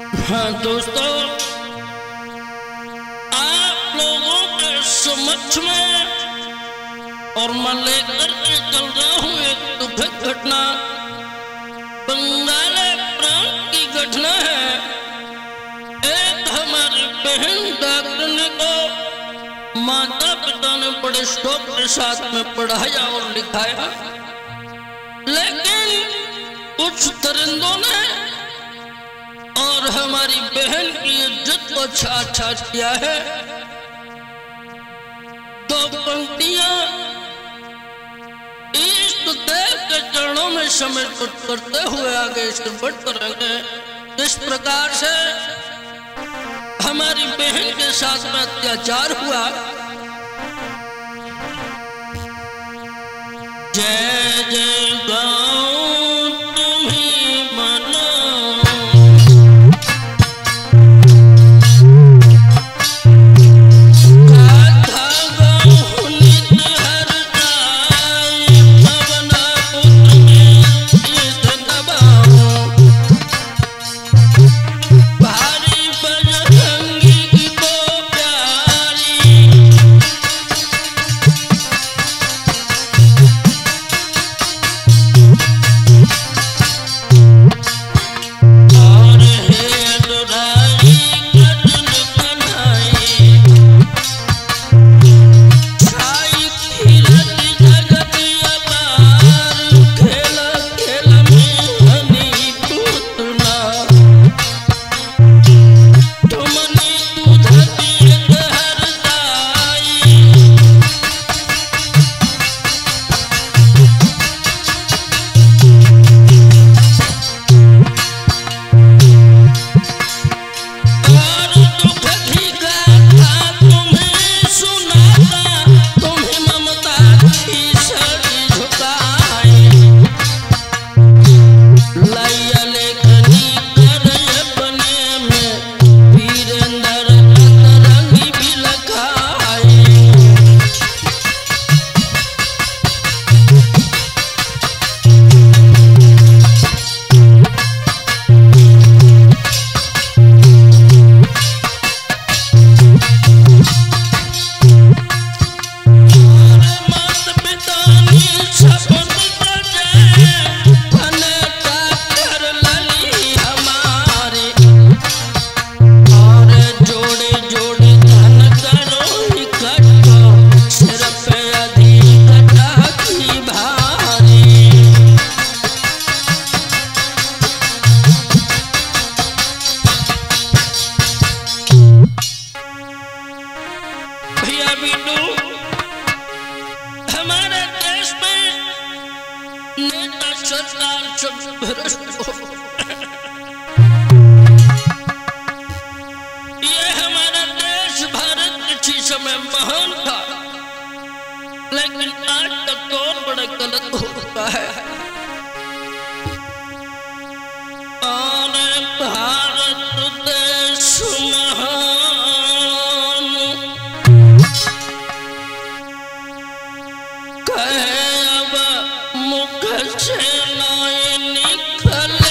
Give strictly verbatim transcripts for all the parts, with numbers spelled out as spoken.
हाँ दोस्तों, आप लोगों के समक्ष में और मैं लेकर के चल रहा हूँ एक दुखद घटना। बंगाल प्रांत की घटना है। एक हमारी बहन डॉक्टर को माता पिता ने बड़े शौक के साथ में पढ़ाया और लिखाया, लेकिन कुछ दरिंदों ने और हमारी बहन की इज्जत को छाट छाट किया है। दो पंक्तियां इष्ट देव के चरणों में समर्पित करते हुए आगे से बढ़ते रहेंगे। इस प्रकार से हमारी बहन के साथ में अत्याचार हुआ। जय जय गाऊं तुम्हीं मनो, गाथा गाऊं नित हर गाय, पवना पुत्र में शीश नवाऊं, भारी बजरंगी की को प्यारी। और हे दुराई कदन कन्हाई, छाई कीरत जगत अपार, खेल खेल में हनी पूतना, तुमनी दूध पीत हरदाई। और दुख की गाथा तुम्हें सुनाता, तुम्हें ममता की सड़ी झुकाए, लैया लेखनी कर अपने में वीरेंद्र अतरंगी भी लखाए। मात पिता ने शपथ सजाए, अनेका कर लली हमारी, और जोड़े जोड़े धन करो इकट्ठा, सिर पे अधिक टाकी भारी। भैया बीटू, हमारे देश में नेता सरकार सब भ्रष्ट हो। ये हमारा देश भारत किसी समय महान था, लेकिन आज तक तो बड़ा गलत होता है। और भारत देश महान, कहे अब मुख से नाय निकले,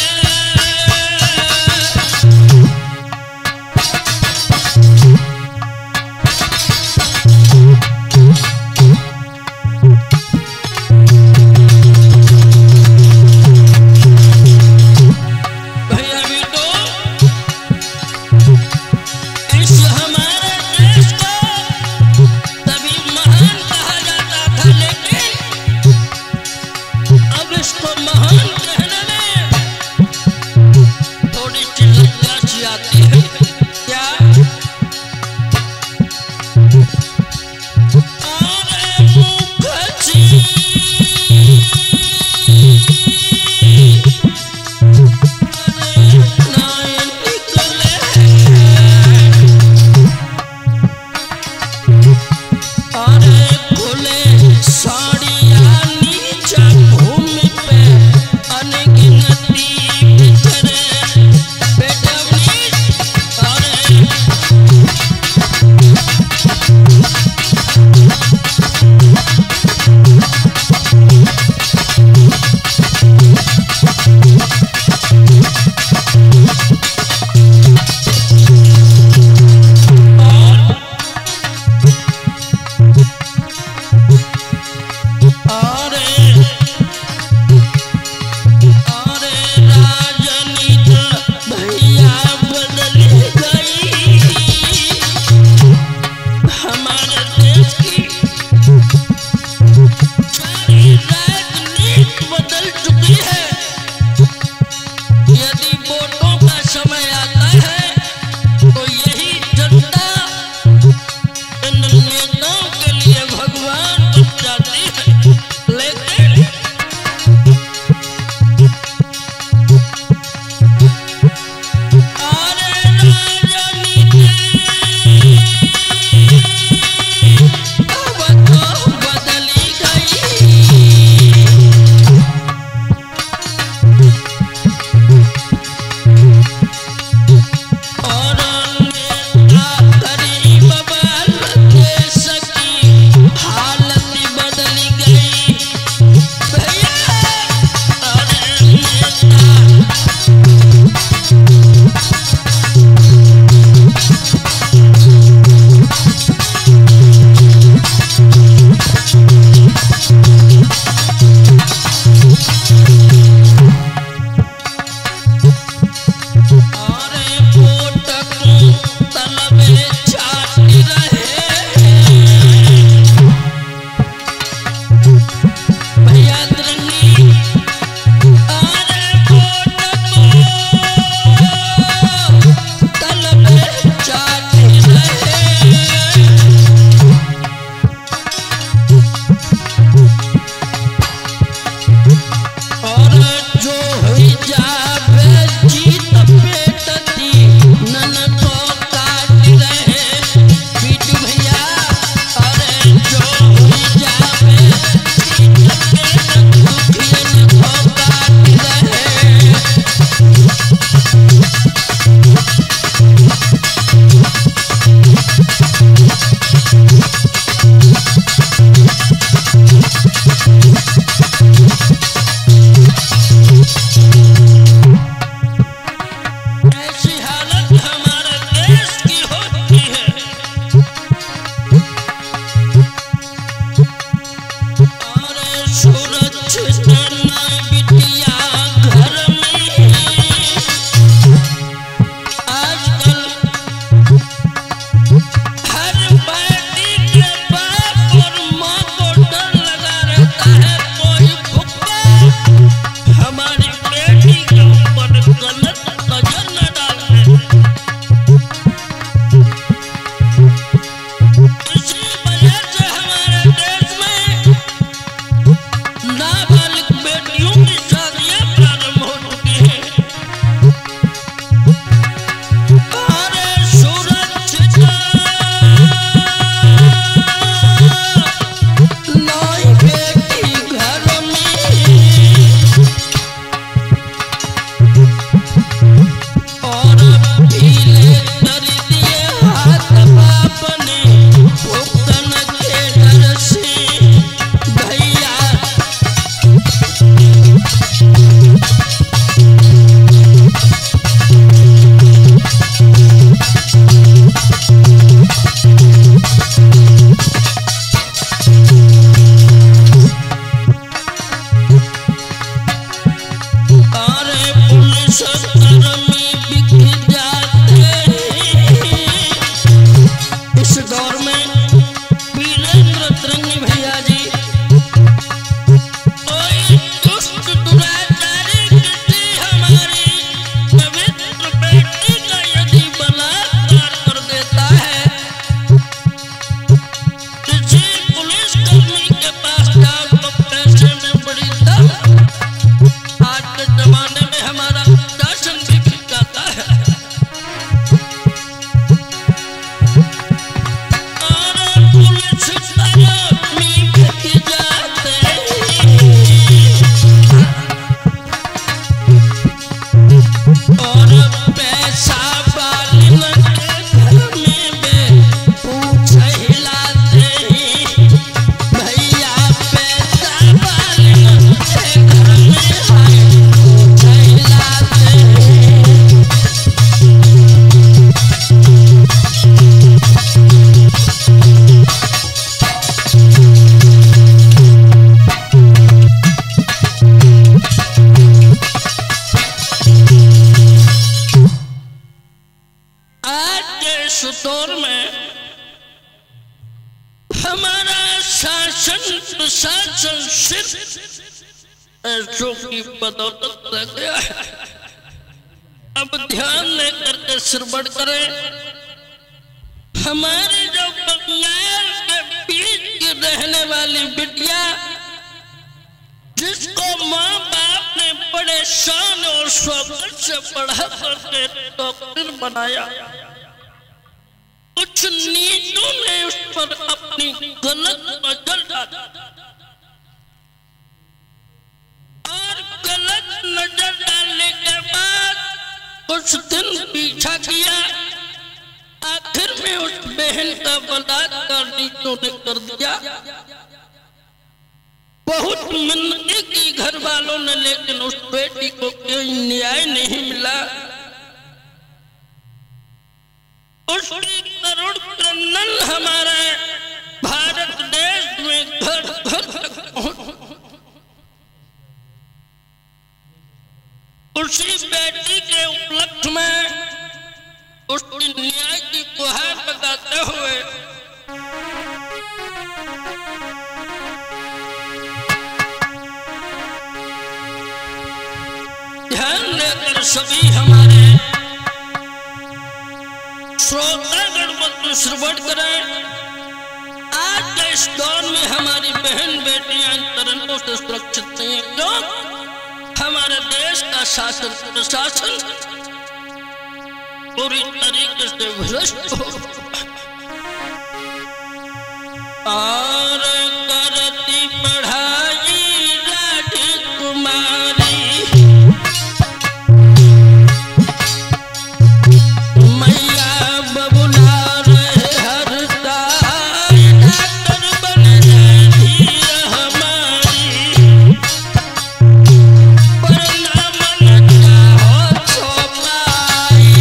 हमारा शासन भी बिक जाता है। और पुलिस आदमी बिक जाते और पैसा बालिन के घर में बे पूछ हिलाते भैया पैसा बालिन के घर में हाय पूछ हिलाते। आज के इस दौर में हमारा शासन प्रशासन सिर्फ ऐसों की बदौलत रह गया है। अब ध्यान लेकर के सिरबड़ करें। हमारे जो बंगाल के बीच की रहने वाली बिटिया जिसको माँ बाप ने बड़े शान और शौकत से पढ़ा करके डॉक्टर बनाया, कुछ नीचों ने उस पर अपनी गलत नजर डाली और गलत नजर डालने के बाद कुछ दिन पीछा किया। आखिर में उस बहन का बलात्कार नीचों ने कर दिया। बहुत मिन्नतें की घर वालों ने, लेकिन उस बेटी को कोई न्याय नहीं मिला। उसकी करुण क्रंदन हमारे भारत देश में घर घर तक पहुंच। उसी बेटी के उपलक्ष्य में उसकी न्याय की गुहार लगाते हुए ध्यान लेकर सभी हमारे श्रोतागण को श्रवण करें। आज के इस दौर में हमारी बहन बेटियां इन तरंगों से सुरक्षित नहीं है। क्यों? हमारे देश का शासन प्रशासन पूरी तरीके से भ्रष्ट हो और करती पढ़ाई राजकुमारी मैया बबुला रहे हर ताई डॉक्टर बन जाती हमारी वरना मन चाहो तो पाई।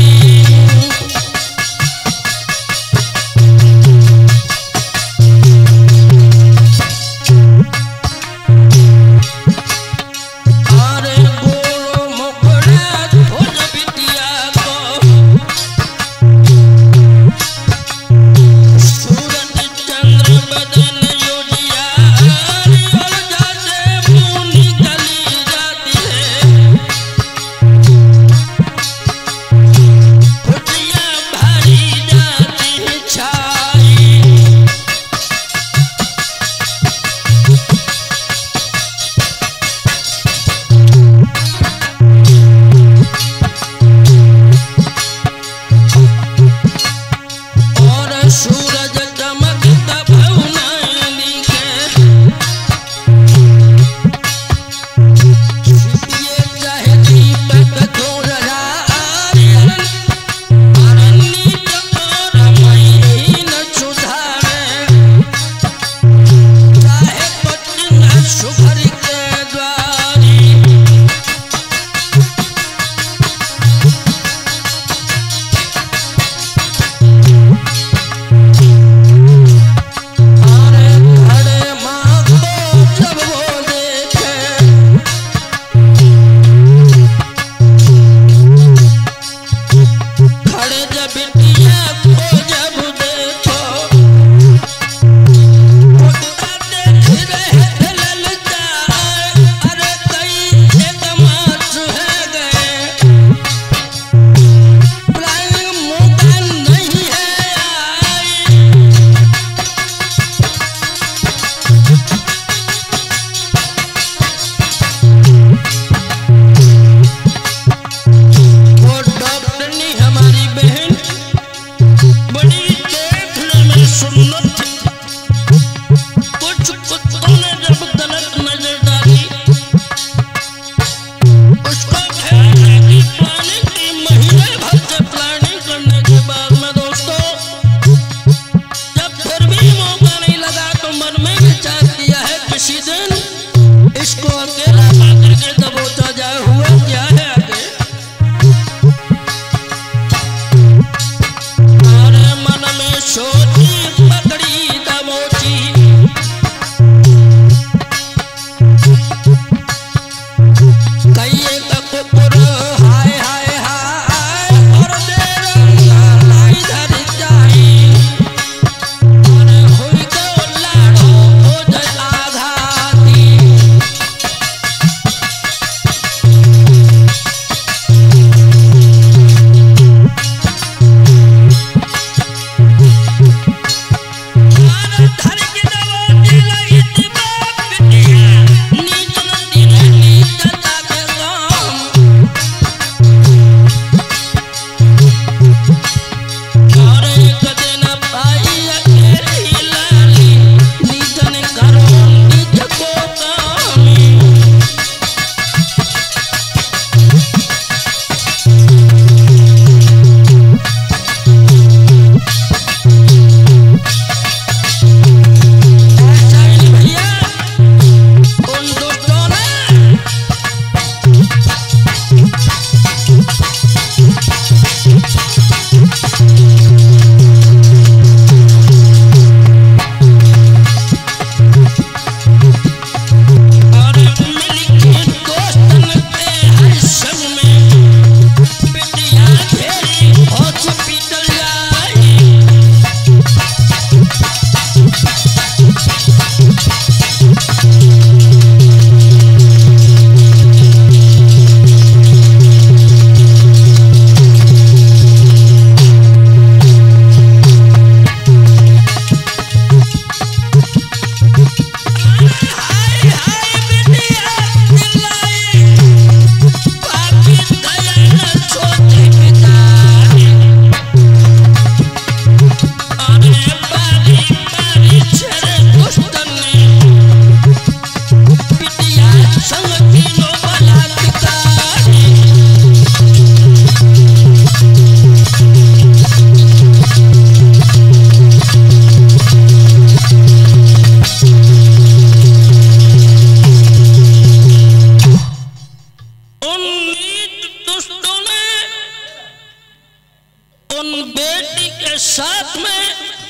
साथ में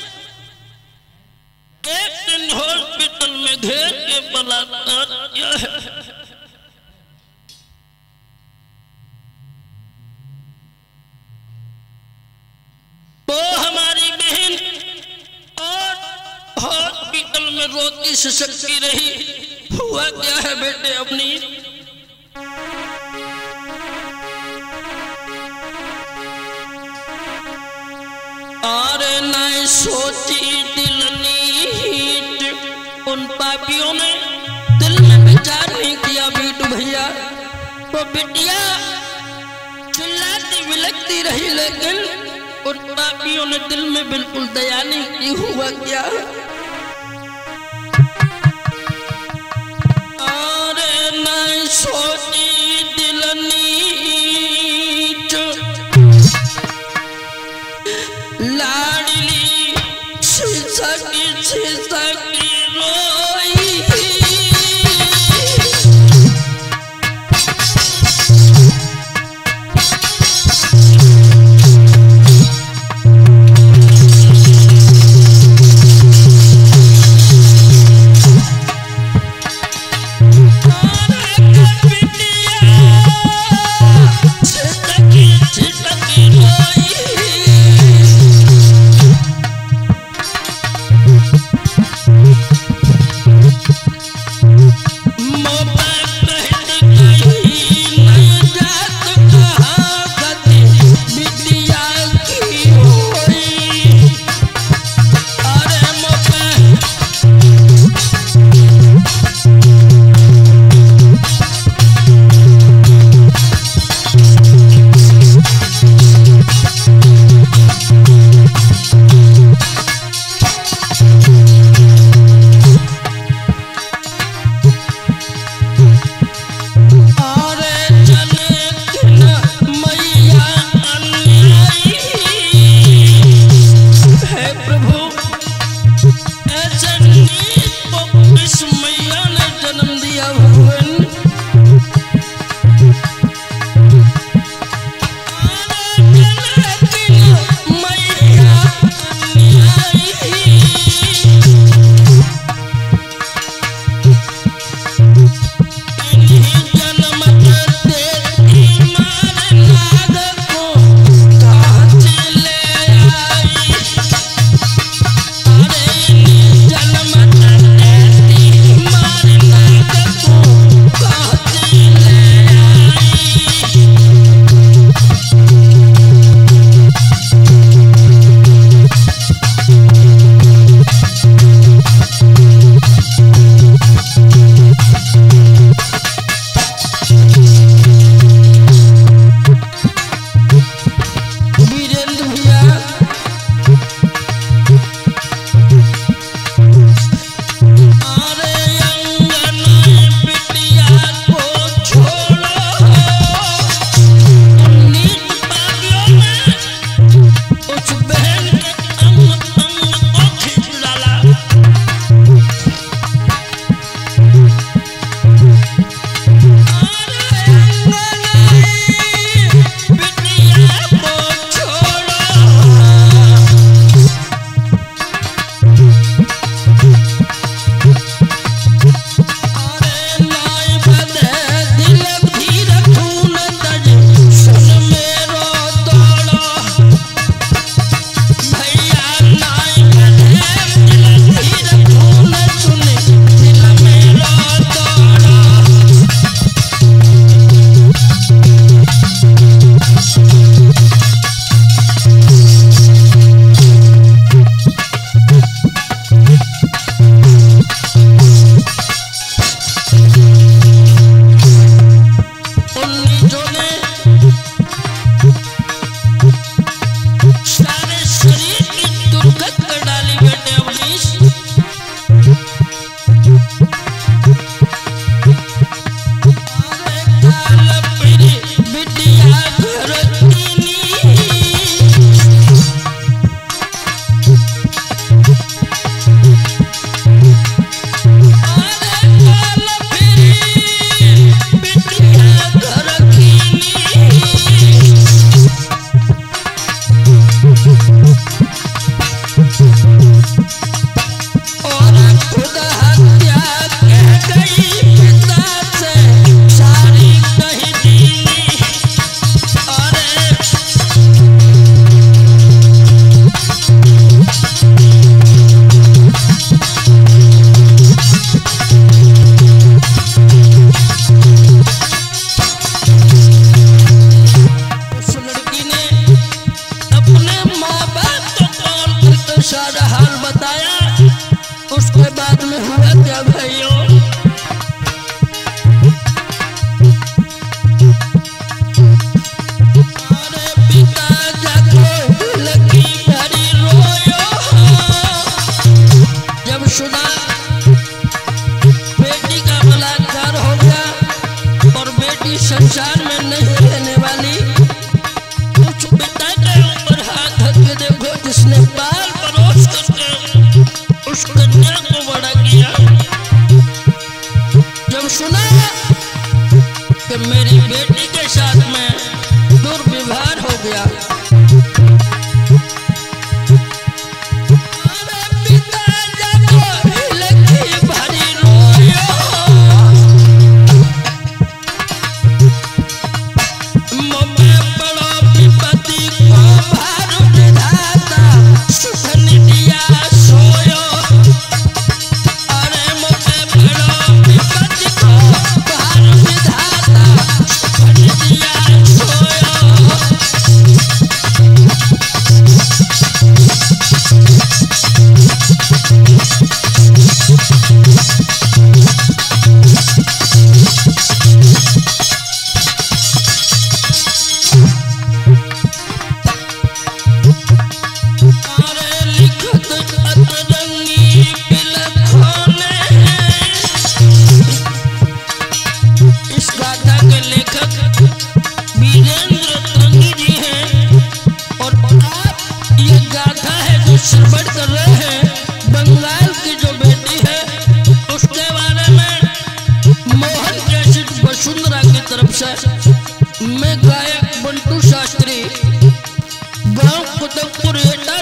एक दिन हॉस्पिटल में घेर के बलात्कार किया है। तो हमारी बहन और हॉस्पिटल में रोती सिसकती रही। हुआ क्या है बेटे अपनी? अरे नहीं सोची दिल नीच, उन पापियों ने दिल में विचार नहीं किया बीटू भैया। तो बिटिया चिल्लाती विलकती रही, लेकिन उन पापियों ने दिल में बिल्कुल दया नहीं की। हुआ क्या? अरे नहीं सोची दिल नीच, लाडली सिसकी सिसकी रोई।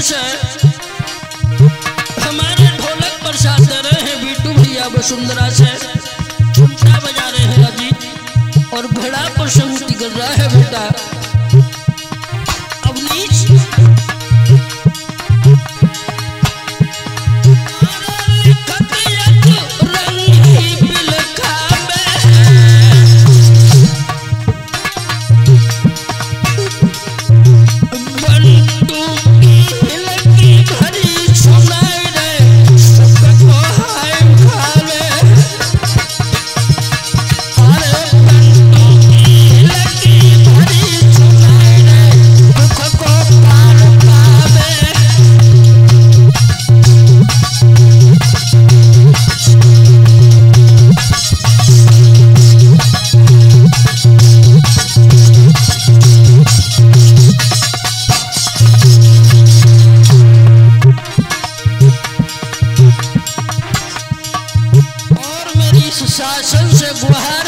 से हमारे ढोलक पर साथ दे रहे हैं बीटू भैया वसुंधरा से, घंटा बजा रहे हैं अजीत, और घड़ा पर संगति कर रहा है बेटा अवनीश। शासन से गुहार